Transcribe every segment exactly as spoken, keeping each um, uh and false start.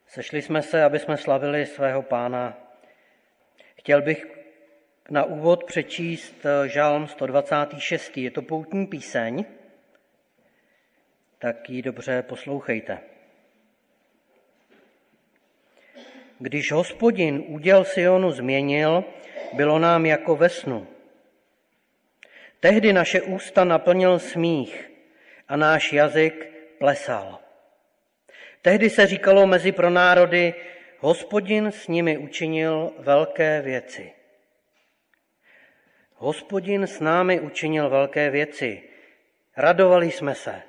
Sešli jsme se, aby jsme slavili svého Pána. Chtěl bych na úvod přečíst žalm sto dvacátý šestý Je to poutní píseň, tak ji dobře poslouchejte. Když Hospodin úděl Sionu změnil, bylo nám jako ve snu. Tehdy naše ústa naplnil smích a náš jazyk plesal. Tehdy se říkalo mezi pronárody, Hospodin s nimi učinil velké věci. Hospodin s námi učinil velké věci. Radovali jsme se.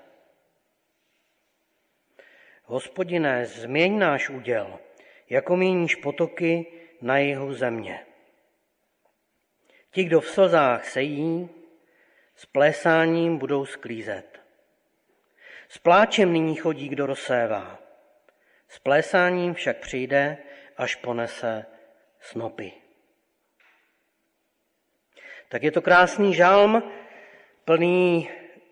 Hospodine, změň náš úděl, jako měníš potoky na jihu země. Ti, kdo v slzách sejí, s plésáním budou sklízet. S pláčem nyní chodí, kdo rozsévá. S plésáním však přijde, až ponese snopy. Tak je to krásný žalm, plný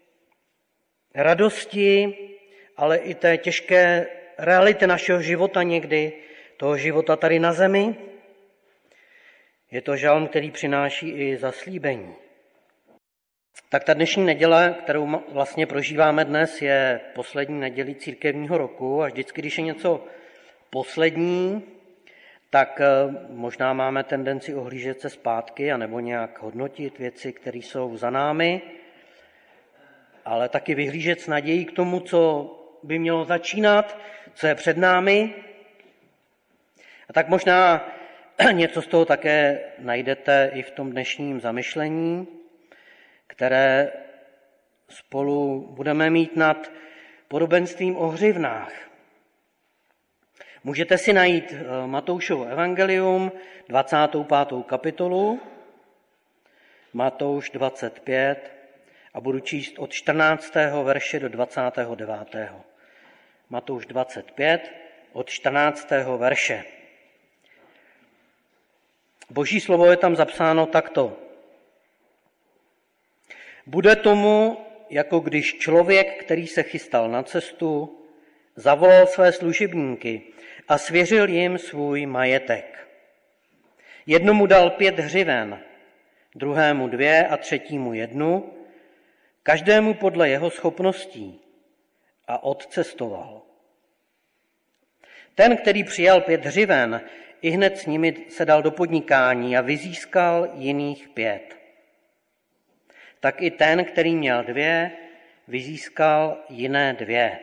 radosti, ale i té těžké reality našeho života někdy, toho života tady na zemi. Je to žalm, který přináší i zaslíbení. Tak ta dnešní neděle, kterou vlastně prožíváme dnes, je poslední nedělí církevního roku a vždycky, když je něco poslední, tak možná máme tendenci ohlížet se zpátky anebo nějak hodnotit věci, které jsou za námi, ale taky vyhlížet s nadějí k tomu, co by mělo začínat, co je před námi. A tak možná něco z toho také najdete i v tom dnešním zamyšlení, které spolu budeme mít nad podobenstvím o hřivnách. Můžete si najít Matoušovo evangelium, dvacátou pátou kapitolu, Matouš dvacet pět, a budu číst od čtrnáctého verše do dvacátého devátého Matouš dvacet pět, od čtrnáctého verše. Boží slovo je tam zapsáno takto. Bude tomu, jako když člověk, který se chystal na cestu, zavolal své služebníky a svěřil jim svůj majetek. Jednomu dal pět hřiven, druhému dvě a třetímu jednu, každému podle jeho schopností, a odcestoval. Ten, který přijal pět hřiven, ihned s nimi se dal do podnikání a vyzískal jiných pět. Tak i ten, který měl dvě, vyzískal jiné dvě.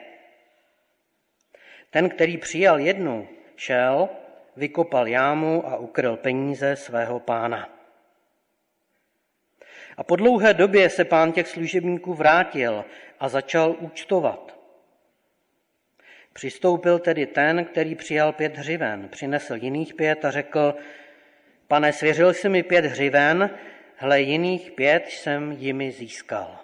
Ten, který přijal jednu, šel, vykopal jámu a ukryl peníze svého pána. A po dlouhé době se pán těch služebníků vrátil a začal účtovat. Přistoupil tedy ten, který přijal pět hřiven, přinesl jiných pět a řekl, pane, svěřil jsi mi pět hřiven, hle, jiných pět jsem jimi získal.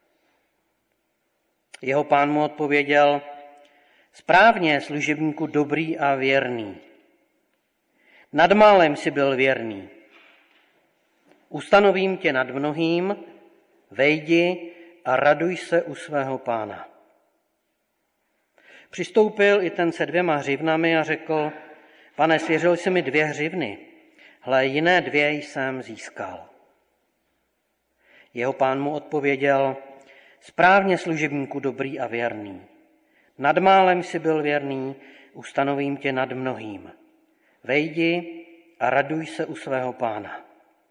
Jeho pán mu odpověděl, správně, služebníku dobrý a věrný. Nad málem si byl věrný. Ustanovím tě nad mnohým, vejdi a raduj se u svého pána. Přistoupil i ten se dvěma hřivnami a řekl, pane, svěřil jsi mi dvě hřivny, hle, jiné dvě jsem získal. Jeho pán mu odpověděl, správně, služebníku dobrý a věrný. Nad málem si byl věrný, ustanovím tě nad mnohým. Vejdi a raduj se u svého pána.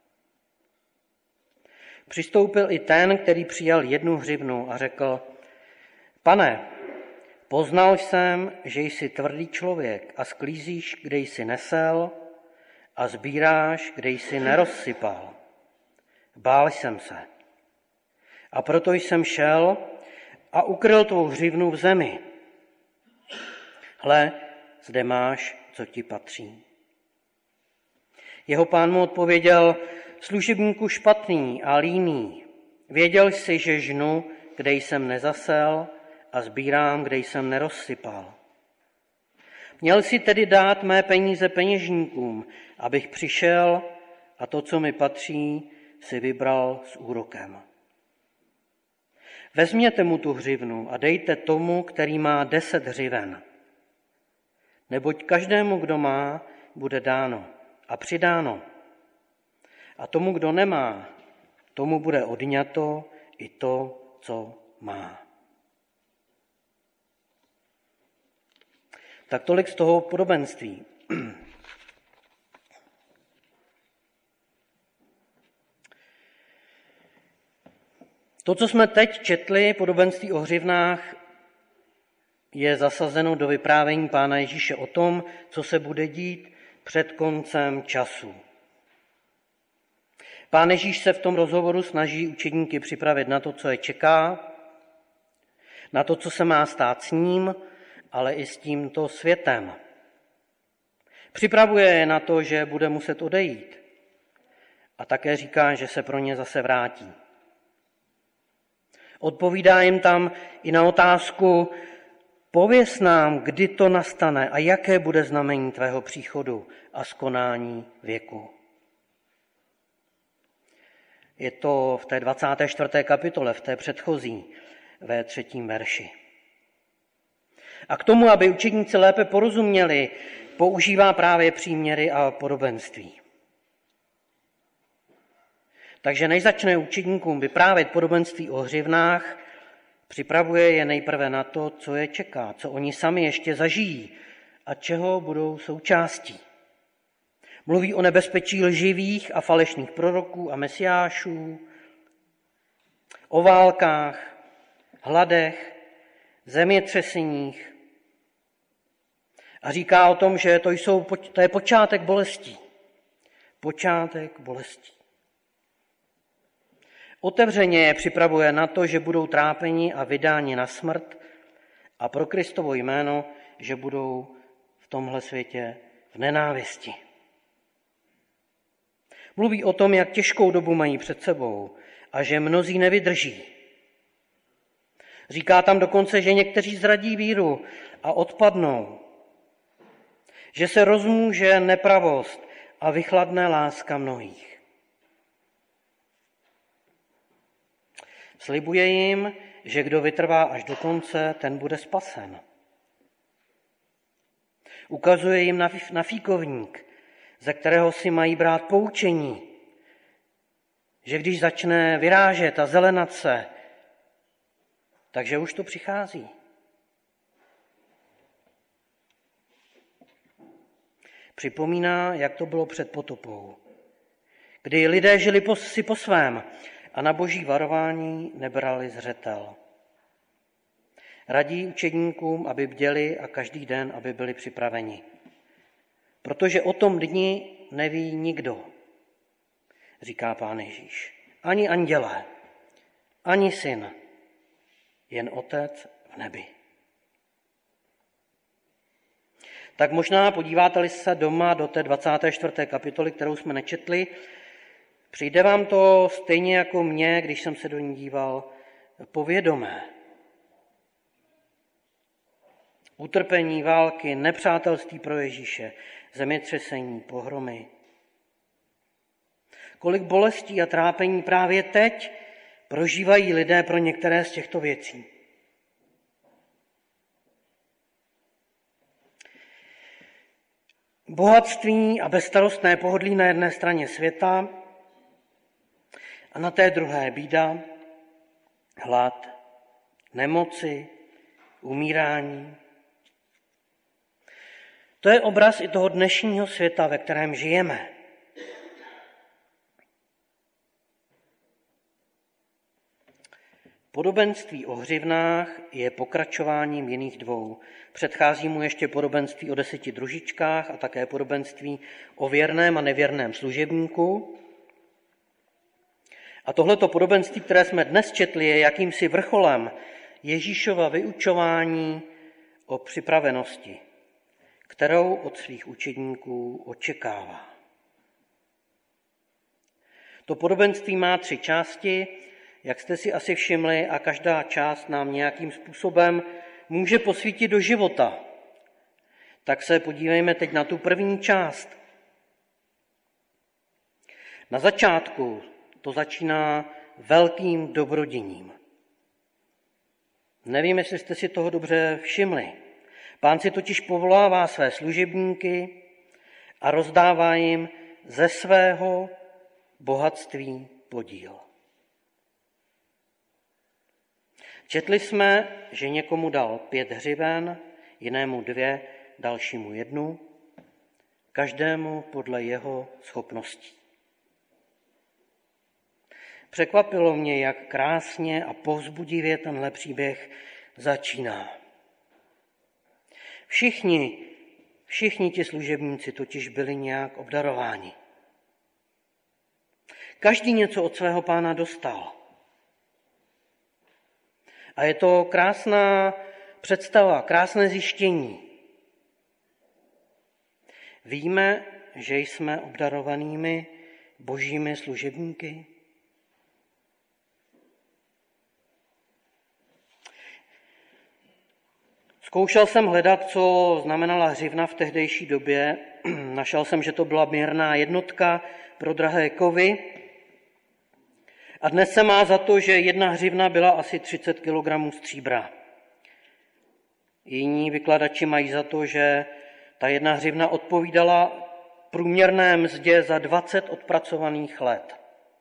Přistoupil i ten, který přijal jednu hřivnu a řekl, pane, poznal jsem, že jsi tvrdý člověk a sklízíš, kde jsi nesel, a sbíráš, kde jsi nerozsypal. Bál jsem se. A proto jsem šel a ukryl tvou hřivnu v zemi. Hle, zde máš, co ti patří. Jeho pán mu odpověděl, služebníku špatný a líný, věděl jsi, že žnu, kde jsem nezasel, a sbírám, kde jsem nerozsypal. Měl si tedy dát mé peníze peněžníkům, abych přišel a to, co mi patří, si vybral s úrokem. Vezměte mu tu hřivnu a dejte tomu, který má deset hřiven. Neboť každému, kdo má, bude dáno a přidáno. A tomu, kdo nemá, tomu bude odňato i to, co má. Tak tolik z toho podobenství. To, co jsme teď četli, podobenství o hřivnách, je zasazeno do vyprávění Pána Ježíše o tom, co se bude dít před koncem času. Pán Ježíš se v tom rozhovoru snaží učedníky připravit na to, co je čeká, na to, co se má stát s ním, ale i s tímto světem. Připravuje je na to, že bude muset odejít. A také říká, že se pro ně zase vrátí. Odpovídá jim tam i na otázku: pověz nám, kdy to nastane a jaké bude znamení tvého příchodu a skonání věku. Je to v té dvacáté čtvrté kapitole, v té předchozí, ve třetím verši. A k tomu, aby učedníci lépe porozuměli, používá právě příměry a podobenství. Takže než začne učedníkům vyprávět podobenství o hřivnách, připravuje je nejprve na to, co je čeká, co oni sami ještě zažijí a čeho budou součástí. Mluví o nebezpečí lživých a falešných proroků a mesiášů, o válkách, hladech, zemětřeseních a říká o tom, že to, jsou, to je počátek bolestí. Počátek bolestí. Otevřeně je připravuje na to, že budou trápeni a vydáni na smrt a pro Kristovo jméno, že budou v tomhle světě v nenávisti. Mluví o tom, jak těžkou dobu mají před sebou a že mnozí nevydrží. Říká tam dokonce, že někteří zradí víru a odpadnou. Že se rozmůže nepravost a vychladne láska mnohých. Slibuje jim, že kdo vytrvá až do konce, ten bude spasen. Ukazuje jim na fíkovník, ze kterého si mají brát poučení, že když začne vyrážet a zelenat se, takže už to přichází. Připomíná, jak to bylo před potopou, kdy lidé žili po, si po svém a na boží varování nebrali zřetel. Radí učedníkům, aby bděli a každý den, aby byli připraveni. Protože o tom dni neví nikdo, říká Pán Ježíš. Ani andělé, ani syn, jen Otec v nebi. Tak možná podíváte-li se doma do té dvacáté čtvrté kapitoly, kterou jsme nečetli, přijde vám to stejně jako mně, když jsem se do ní díval, povědomé. Utrpení, války, nepřátelství pro Ježíše, zemětřesení, pohromy. Kolik bolestí a trápení právě teď prožívají lidé pro některé z těchto věcí. Bohatství a bezstarostné pohodlí na jedné straně světa a na té druhé bída, hlad, nemoci, umírání. To je obraz i toho dnešního světa, ve kterém žijeme. Podobenství o hřivnách je pokračováním jiných dvou. Předchází mu ještě podobenství o deseti družičkách a také podobenství o věrném a nevěrném služebníku. A tohleto podobenství, které jsme dnes četli, je jakýmsi vrcholem Ježíšova vyučování o připravenosti, kterou od svých učedníků očekává. To podobenství má tři části, jak jste si asi všimli, a každá část nám nějakým způsobem může posvítit do života. Tak se podívejme teď na tu první část. Na začátku to začíná velkým dobroděním. Nevím, jestli jste si toho dobře všimli. Pán si totiž povolává své služebníky a rozdává jim ze svého bohatství podíl. Četli jsme, že někomu dal pět hřiven, jinému dvě, dalšímu jednu, každému podle jeho schopností. Překvapilo mě, jak krásně a povzbudivě tenhle příběh začíná. Všichni, všichni ti služebníci totiž byli nějak obdarováni. Každý něco od svého pána dostal. A je to krásná představa, krásné zjištění. Víme, že jsme obdarovanými božími služebníky. Zkoušel jsem hledat, co znamenala hřivna v tehdejší době. Našel jsem, že to byla měrná jednotka pro drahé kovy. A dnes se má za to, že jedna hřivna byla asi třicet kilogramů stříbra. Jiní vykladači mají za to, že ta jedna hřivna odpovídala průměrné mzdě za dvacet odpracovaných let.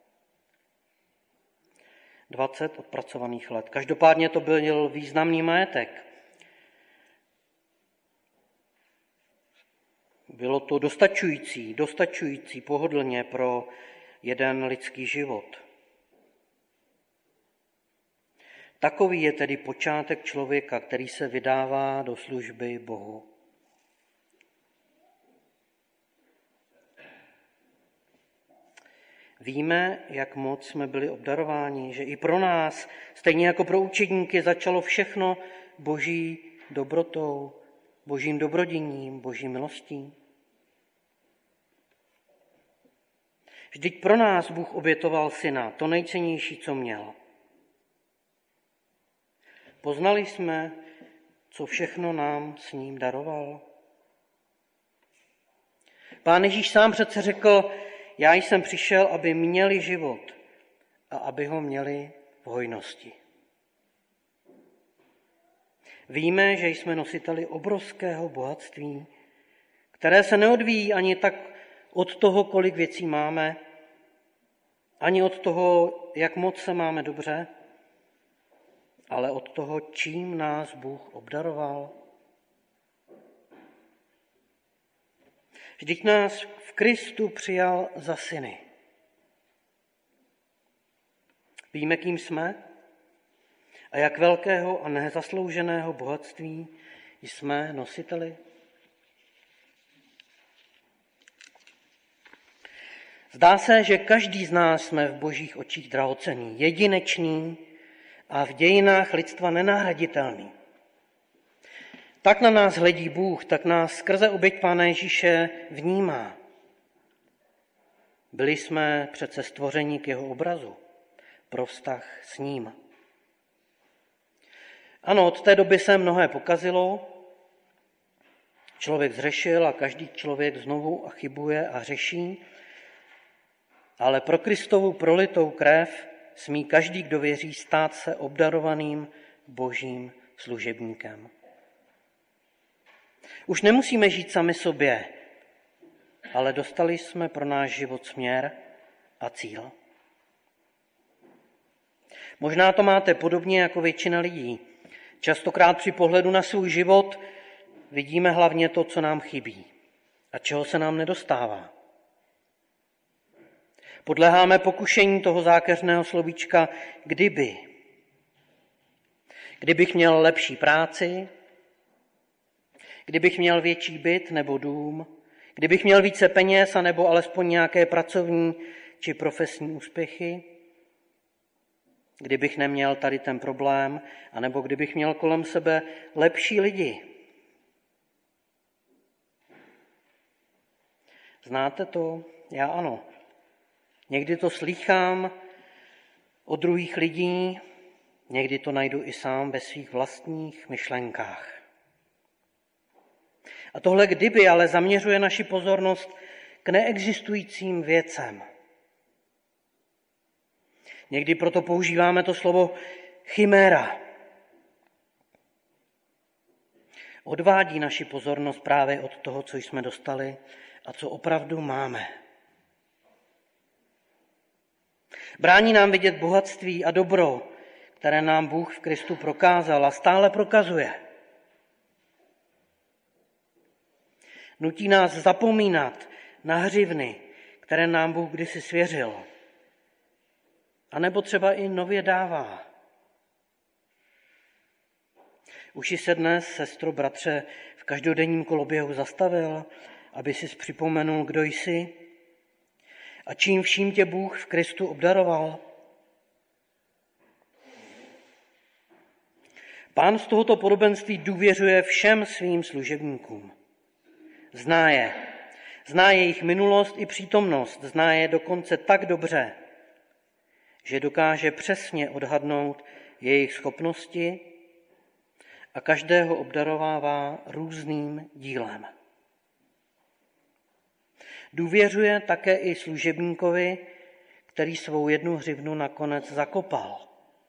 dvacet odpracovaných let. Každopádně to byl významný majetek. Bylo to dostačující, dostačující pohodlně pro jeden lidský život. Takový je tedy počátek člověka, který se vydává do služby Bohu. Víme, jak moc jsme byli obdarováni, že i pro nás, stejně jako pro učedníky, začalo všechno boží dobrotou, božím dobrodiním, boží milostí. Vždyť pro nás Bůh obětoval syna, to nejcennější, co měl. Poznali jsme, co všechno nám s ním daroval. Pán Ježíš sám přece řekl, já jsem přišel, aby měli život a aby ho měli v hojnosti. Víme, že jsme nositeli obrovského bohatství, které se neodvíjí ani tak od toho, kolik věcí máme, ani od toho, jak moc se máme dobře, ale od toho, čím nás Bůh obdaroval. Vždyť nás v Kristu přijal za syny. Víme, kým jsme a jak velkého a nezaslouženého bohatství jsme nositeli. Zdá se, že každý z nás jsme v božích očích drahocenný, jedinečný a v dějinách lidstva nenahraditelný. Tak na nás hledí Bůh, tak nás skrze oběť Pána Ježíše vnímá. Byli jsme přece stvoření k jeho obrazu, pro vztah s ním. Ano, od té doby se mnohé pokazilo, člověk zřešil a každý člověk znovu a chybuje a řeší, ale pro Kristovu prolitou krev smí každý, kdo věří, stát se obdarovaným božím služebníkem. Už nemusíme žít sami sobě, ale dostali jsme pro náš život směr a cíl. Možná to máte podobně jako většina lidí. Častokrát při pohledu na svůj život vidíme hlavně to, co nám chybí a čeho se nám nedostává. Podléháme pokušení toho zákeřného slovíčka kdyby. Kdybych měl lepší práci, kdybych měl větší byt nebo dům, kdybych měl více peněz a nebo alespoň nějaké pracovní či profesní úspěchy, kdybych neměl tady ten problém, anebo kdybych měl kolem sebe lepší lidi. Znáte to? Já ano. Někdy to slýchám od druhých lidí, někdy to najdu i sám ve svých vlastních myšlenkách. A tohle kdyby ale zaměřuje naši pozornost k neexistujícím věcem. Někdy proto používáme to slovo chiméra. odvádí naši pozornost právě od toho, co jsme dostali a co opravdu máme. Brání nám vidět bohatství a dobro, které nám Bůh v Kristu prokázal a stále prokazuje. Nutí nás zapomínat na hřivny, které nám Bůh kdysi svěřil. A nebo třeba i nově dává. Už jsi se dnes, sestro, bratře, v každodenním koloběhu zastavil, aby si připomenul, kdo jsi a čím vším tě Bůh v Kristu obdaroval. Pán z tohoto podobenství důvěřuje všem svým služebníkům. Zná je. Zná jejich minulost i přítomnost. Zná je dokonce tak dobře, že dokáže přesně odhadnout jejich schopnosti a každého obdarovává různým dílem. Důvěřuje také i služebníkovi, který svou jednu hřivnu nakonec zakopal.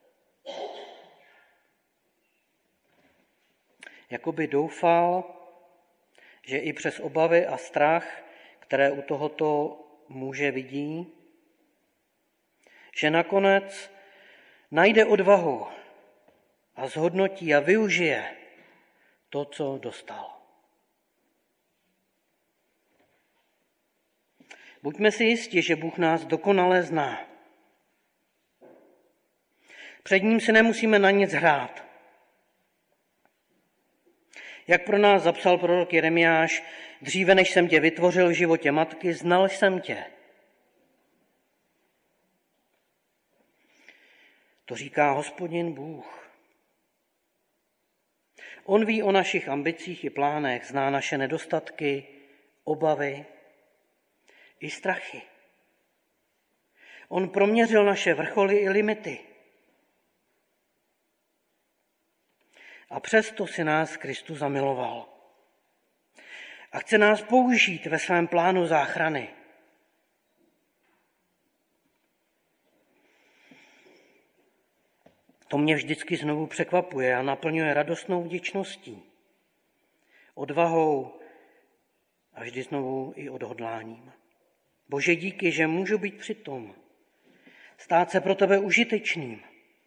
Jakoby doufal, že i přes obavy a strach, které u tohoto muže vidí, že nakonec najde odvahu a zhodnotí a využije to, co dostal. Buďme si jisti, že Bůh nás dokonale zná. Před ním si nemusíme na nic hrát. Jak pro nás zapsal prorok Jeremiáš, dříve než jsem tě vytvořil v životě matky, znal jsem tě. To říká Hospodin Bůh. On ví o našich ambicích i plánech, zná naše nedostatky, obavy i strachy. On proměřil naše vrcholy i limity. A přesto si nás Kristus zamiloval. A chce nás použít ve svém plánu záchrany. To mě vždycky znovu překvapuje a naplňuje radostnou vděčností, odvahou a vždy znovu i odhodláním. Bože, díky, že můžu být při tom, stát se pro tebe užitečným.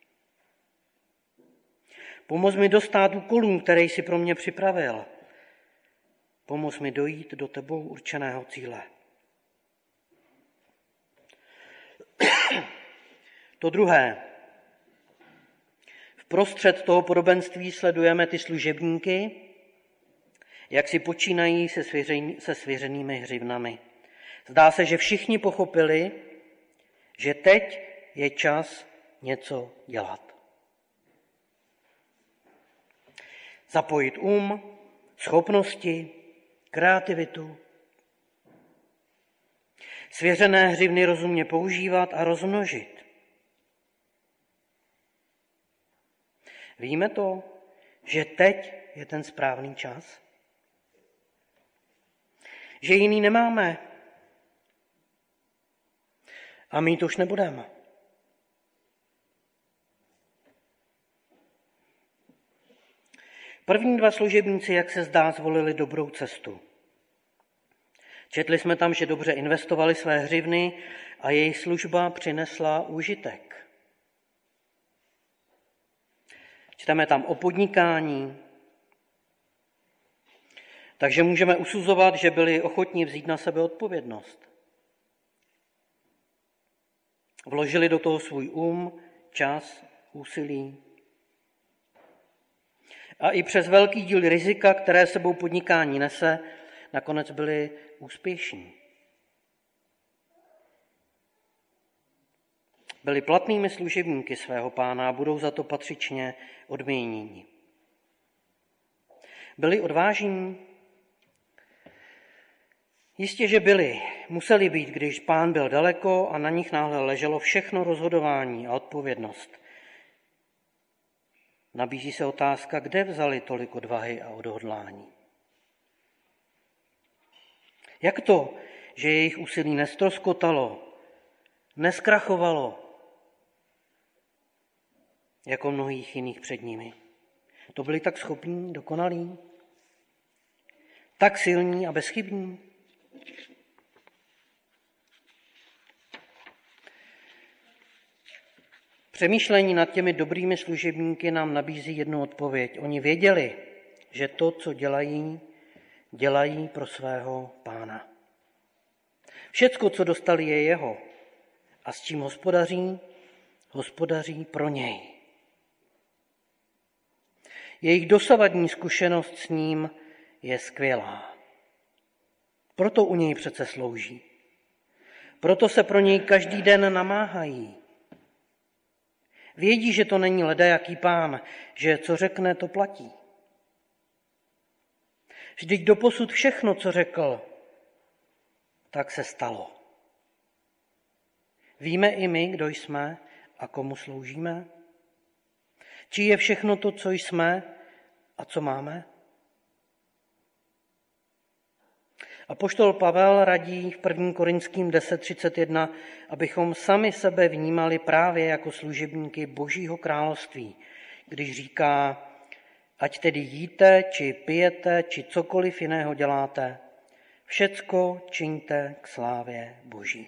Pomoz mi dostát úkolům, které jsi pro mě připravil. Pomoz mi dojít do tebou určeného cíle. To druhé. Vprostřed toho podobenství sledujeme ty služebníky, jak si počínají se, svěřen, se svěřenými hřivnami. Zdá se, že všichni pochopili, že teď je čas něco dělat. Zapojit um, schopnosti, kreativitu. Svěřené hřivny rozumně používat a rozmnožit. Víme to, že teď je ten správný čas? Že jiný nemáme a mít už nebudeme. První dva služebníci, jak se zdá, zvolili dobrou cestu. Četli jsme tam, že dobře investovali své hřivny a jejich služba přinesla užitek. Čteme tam o podnikání, takže můžeme usuzovat, že byli ochotní vzít na sebe odpovědnost. Vložili do toho svůj um, čas, úsilí. A i přes velký díl rizika, které sebou podnikání nese, nakonec byli úspěšní. Byli platnými služebníky svého Pána a budou za to patřičně odměněni. Byli odvážní? Jistě, že byli. Museli být, když Pán byl daleko a na nich náhle leželo všechno rozhodování a odpovědnost. Nabízí se otázka, kde vzali tolik odvahy a odhodlání. Jak to, že jejich úsilí nestroskotalo, neskrachovalo, jako mnohých jiných před nimi? To byli tak schopní, dokonalí? Tak silní a bezchybní? Přemýšlení nad těmi dobrými služebníky nám nabízí jednu odpověď. Oni věděli, že to, co dělají, dělají pro svého Pána. Všecko, co dostali, je jeho. A s čím hospodaří, hospodaří pro něj. Jejich dosavadní zkušenost s ním je skvělá. Proto u něj přece slouží. Proto se pro něj každý den namáhají. Vědí, že to není ledajaký pán, že co řekne, to platí. Vždyť doposud všechno, co řekl, tak se stalo. Víme i my, kdo jsme a komu sloužíme? Či je všechno to, co jsme a co máme? Apoštol Pavel radí v prvním Korinským deset třicet jedna, abychom sami sebe vnímali právě jako služebníky Božího království, když říká, ať tedy jíte, či pijete, či cokoliv jiného děláte, všecko čiňte k slávě Boží.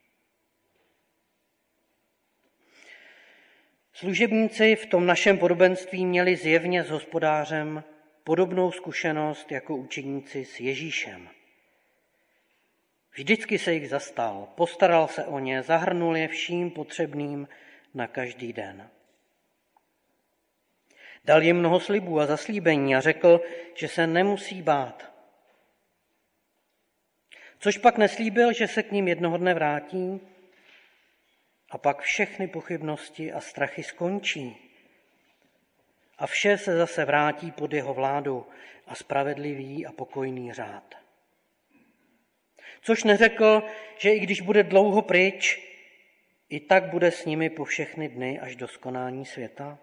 Služebníci v tom našem podobenství měli zjevně s Hospodářem podobnou zkušenost jako učeníci s Ježíšem. Vždycky se jich zastal, postaral se o ně, zahrnul je vším potřebným na každý den. Dal jim mnoho slibů a zaslíbení a řekl, že se nemusí bát. Což pak neslíbil, že se k ním jednoho dne vrátí a pak všechny pochybnosti a strachy skončí. A vše se zase vrátí pod jeho vládu a spravedlivý a pokojný řád. Což neřekl, že i když bude dlouho pryč, i tak bude s nimi po všechny dny až do skonání světa.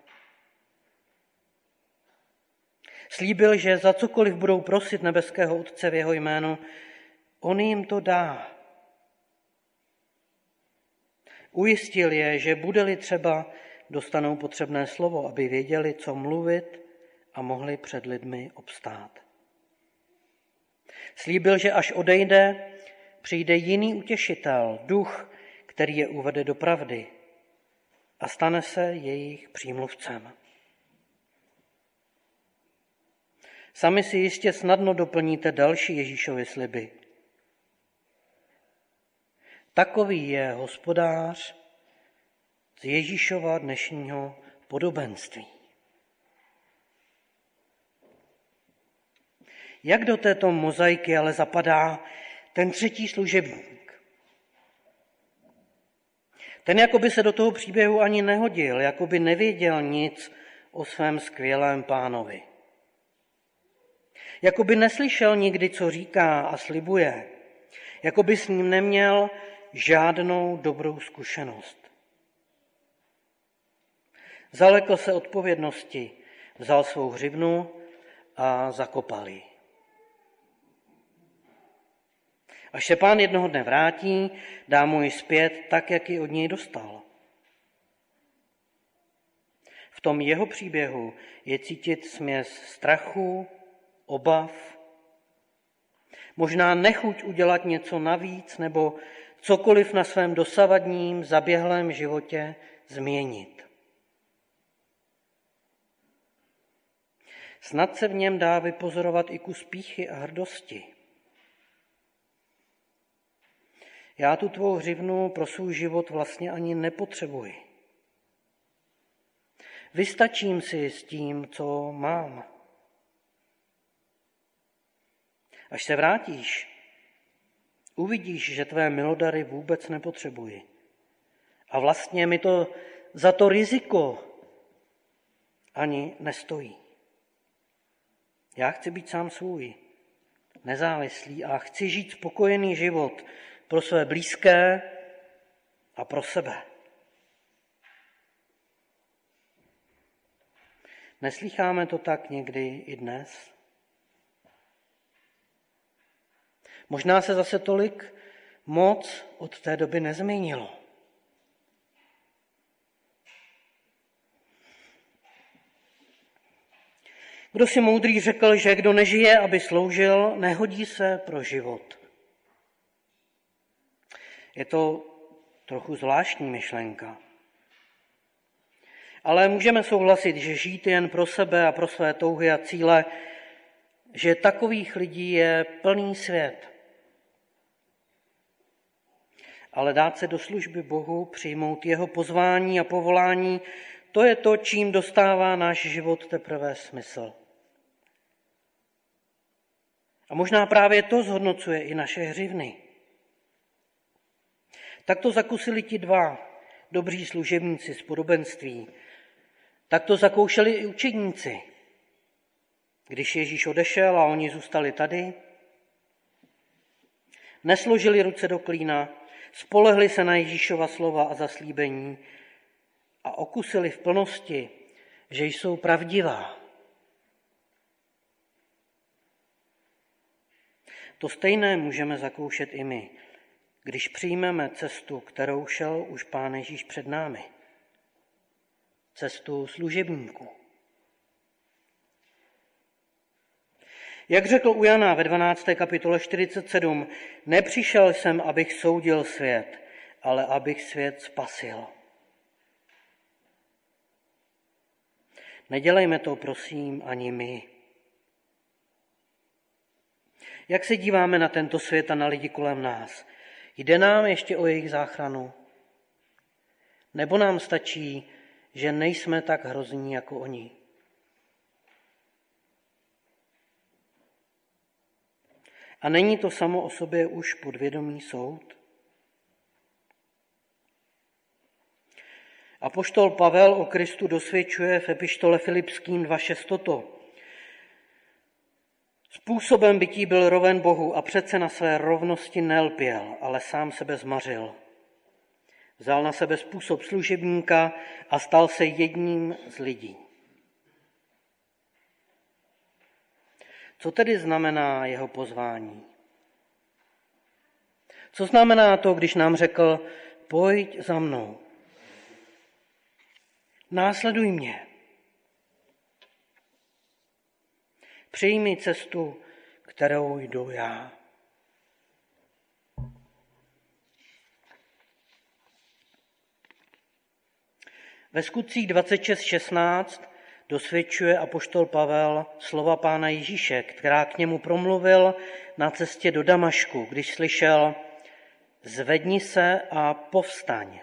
Slíbil, že za cokoliv budou prosit nebeského Otce v jeho jménu, on jim to dá. Ujistil je, že bude-li třeba, dostanou potřebné slovo, aby věděli, co mluvit a mohli před lidmi obstát. Slíbil, že až odejde, přijde jiný utěšitel, duch, který je uvede do pravdy a stane se jejich přímluvcem. Sami si jistě snadno doplníte další Ježíšovy sliby. Takový je Hospodář z Ježíšova dnešního podobenství. Jak do této mozaiky ale zapadá ten třetí služebník? Ten jakoby se do toho příběhu ani nehodil, jakoby nevěděl nic o svém skvělém pánovi. Jakoby neslyšel nikdy, co říká a slibuje. Jakoby s ním neměl žádnou dobrou zkušenost. Zalekl se odpovědnosti, vzal svou hřivnu a zakopal ji. Až se pán jednoho dne vrátí, dá mu ji zpět tak, jak ji od něj dostal. V tom jeho příběhu je cítit směs strachu, obav, možná nechuť udělat něco navíc nebo cokoliv na svém dosavadním zaběhlém životě změnit. Snad se v něm dá vypozorovat i kus pýchy a hrdosti. Já tu tvou hřivnu pro svůj život vlastně ani nepotřebuji. Vystačím si s tím, co mám. Až se vrátíš, uvidíš, že tvé milodary vůbec nepotřebuji. A vlastně mi to za to riziko ani nestojí. Já chci být sám svůj, nezávislý a chci žít spokojený život pro své blízké a pro sebe. Neslýcháme to tak někdy i dnes? Možná se zase tolik moc od té doby nezměnilo. Kdo si moudrý řekl, že kdo nežije, aby sloužil, nehodí se pro život. Je to trochu zvláštní myšlenka. Ale můžeme souhlasit, že žít jen pro sebe a pro své touhy a cíle, že takových lidí je plný svět. Ale dát se do služby Bohu, přijmout jeho pozvání a povolání, to je to, čím dostává náš život teprve smysl. A možná právě to zhodnocuje i naše hřivny. Tak to zakusili ti dva dobří služebníci z podobenství. Tak to zakoušeli i učedníci. Když Ježíš odešel a oni zůstali tady, nesložili ruce do klína, spolehli se na Ježíšova slova a zaslíbení a okusili v plnosti, že jsou pravdivá. To stejné můžeme zakoušet i my, když přijmeme cestu, kterou šel už Pán Ježíš před námi. Cestu služebníků. Jak řekl u Jana ve dvanácté kapitole čtyřicet sedm, nepřišel jsem, abych soudil svět, ale abych svět spasil. Nedělejme to, prosím, ani my. Jak se díváme na tento svět a na lidi kolem nás? Jde nám ještě o jejich záchranu? Nebo nám stačí, že nejsme tak hrozní jako oni? A není to samo o sobě už podvědomý soud? Apoštol Pavel o Kristu dosvědčuje v epištole Filipským dva šest toto. Způsobem bytí byl roven Bohu a přece na své rovnosti nelpěl, ale sám sebe zmařil. Vzal na sebe způsob služebníka a stal se jedním z lidí. Co tedy znamená jeho pozvání? Co znamená to, když nám řekl, pojď za mnou, následuj mě, přijmi cestu, kterou jdu já. Ve Skutcích dvacet šest šestnáct dosvědčuje apoštol Pavel slova Pána Ježíše, která k němu promluvil na cestě do Damašku, když slyšel: zvedni se a povstaň.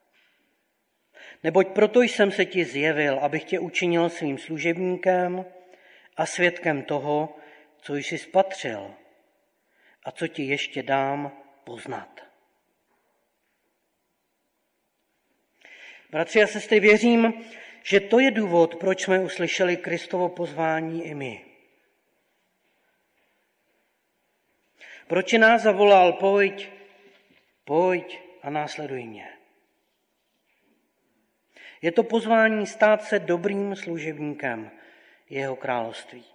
Neboť proto jsem se ti zjevil, abych tě učinil svým služebníkem a svědkem toho, co jsi spatřil a co ti ještě dám poznat. Bratři a sestry, věřím, že to je důvod, proč jsme uslyšeli Kristovo pozvání i my. Proč nás zavolal, pojď, pojď a následuj mě. Je to pozvání stát se dobrým služebníkem jeho království.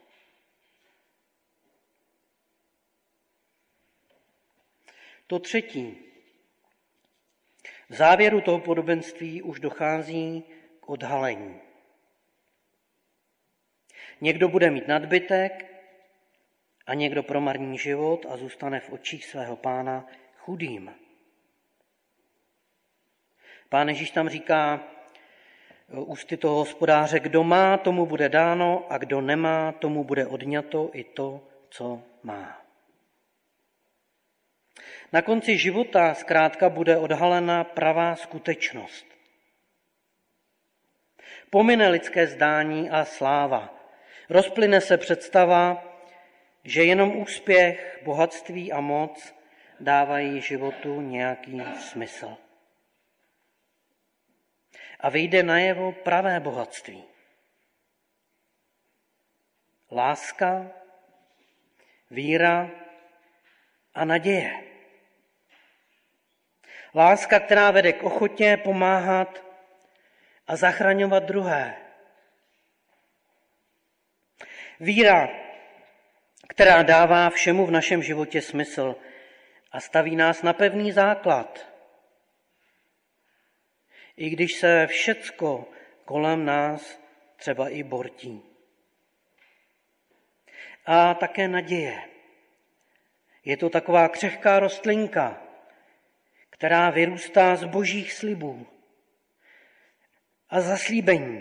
To třetí. V závěru toho podobenství už dochází k odhalení. Někdo bude mít nadbytek a někdo promarní život a zůstane v očích svého Pána chudým. Pán Ježíš tam říká ústy toho hospodáře, kdo má, tomu bude dáno a kdo nemá, tomu bude odňato i to, co má. Na konci života zkrátka bude odhalena pravá skutečnost. Pomine lidské zdání a sláva. Rozplyne se představa, že jenom úspěch, bohatství a moc dávají životu nějaký smysl. A vyjde najevo pravé bohatství. Láska, víra a naděje. Láska, která vede k ochotě pomáhat a zachraňovat druhé. Víra, která dává všemu v našem životě smysl a staví nás na pevný základ. I když se všecko kolem nás třeba i bortí. a také naděje. Je to taková křehká rostlinka, která vyrůstá z božích slibů a zaslíbení.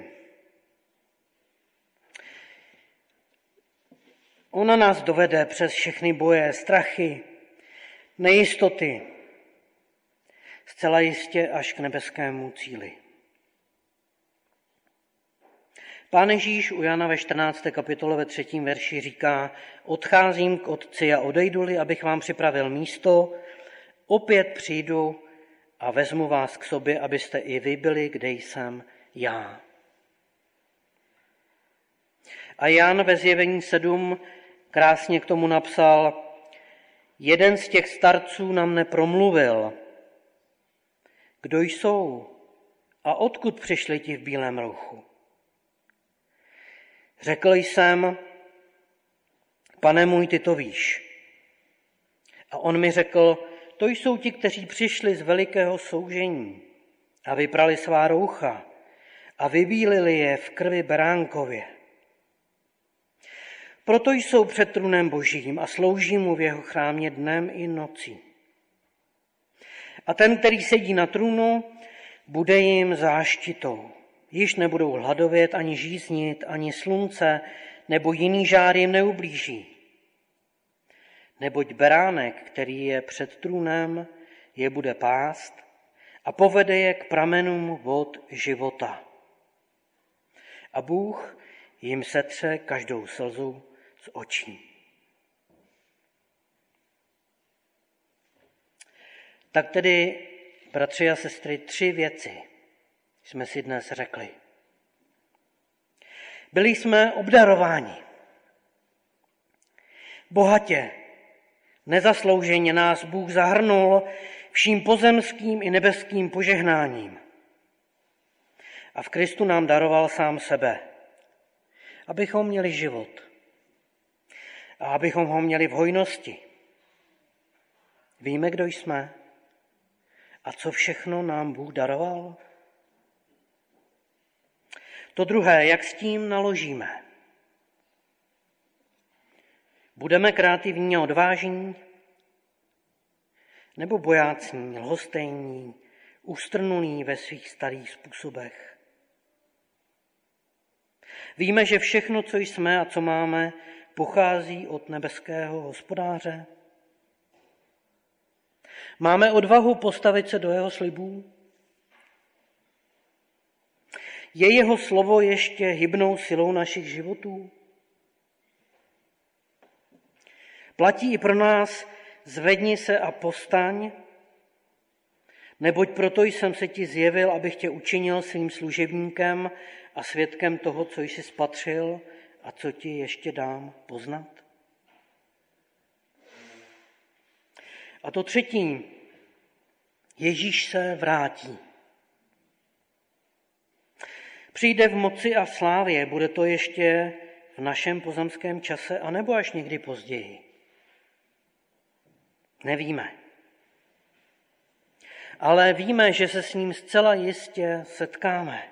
Ona nás dovede přes všechny boje, strachy, nejistoty, zcela jistě až k nebeskému cíli. Pán Ježíš u Jana ve čtrnácté kapitole ve třetím verši říká: odcházím k Otci a odejdu-li, abych vám připravil místo, opět přijdu a vezmu vás k sobě, abyste i vy byli, kde jsem já. A Jan ve Zjevení sedm krásně k tomu napsal: jeden z těch starců na mne promluvil: kdo jsou a odkud přišli ti v bílém rouchu? Řekl jsem: Pane můj, ty to víš. A on mi řekl: to jsou ti, kteří přišli z velikého soužení a vyprali svá roucha a vybílili je v krvi beránkově. Proto jsou před trůnem Božím a slouží mu v jeho chrámě dnem i nocí. A ten, který sedí na trůnu, bude jim záštitou. Již nebudou hladovět, ani žíznit, ani slunce, nebo jiný žár jim neublíží. Neboť beránek, který je před trůnem, je bude pást a povede je k pramenům vod života. A Bůh jim setře každou slzu z očí. Tak tedy, bratři a sestry, tři věci jsme si dnes řekli. Byli jsme obdarováni. Bohatě, nezaslouženě nás Bůh zahrnul vším pozemským i nebeským požehnáním. A v Kristu nám daroval sám sebe, abychom měli život a abychom ho měli v hojnosti. Víme, kdo jsme a co všechno nám Bůh daroval? To druhé, jak s tím naložíme. Budeme kreativní a odvážní, nebo bojácní, lhostejní, ústrnulí ve svých starých způsobech? Víme, že všechno, co jsme a co máme, pochází od nebeského Hospodáře. Máme odvahu postavit se do jeho slibů? Je jeho slovo ještě hybnou silou našich životů? Platí i pro nás: zvedni se a povstaň, neboť proto jsem se ti zjevil, abych tě učinil svým služebníkem a svědkem toho, co jsi spatřil a co ti ještě dám poznat. A to třetí, Ježíš se vrátí. Přijde v moci a slávě, bude to ještě v našem pozemském čase, anebo až někdy později. Nevíme. Ale víme, že se s ním zcela jistě setkáme.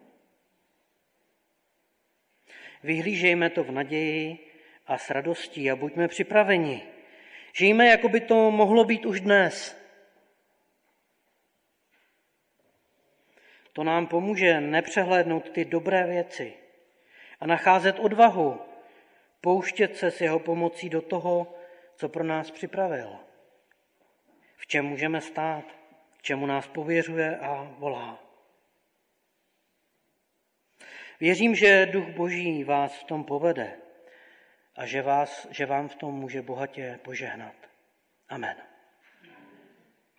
Vyhlížejme to v naději a s radostí a buďme připraveni. Žijme, jako by to mohlo být už dnes. To nám pomůže nepřehlédnout ty dobré věci a nacházet odvahu, pouštět se s jeho pomocí do toho, co pro nás připravil. V čem můžeme stát, k čemu nás pověřuje a volá. Věřím, že Duch Boží vás v tom povede a že, vás, že vám v tom může bohatě požehnat. Amen.